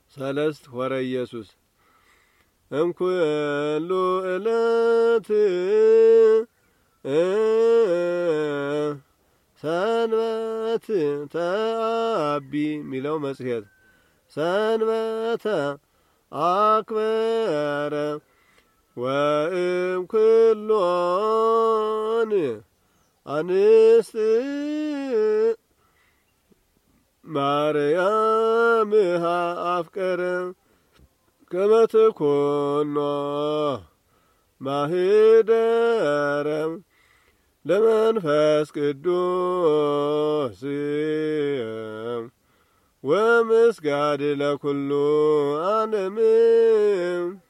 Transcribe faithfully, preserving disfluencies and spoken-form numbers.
ሰለስት ሆረ ኢየሱስ እምኩሉ ዕለት ሰንበት ተአቢ ሚለው መጽሔት ሰንበተ አክበረ ወእም ኩሎን አንስት ማርያምሃ አፍቀረ ከመ ትኩኖ ማህደረ ለመንፈስ ቅዱስ ወምስጋድ ለኩሉ ዓለም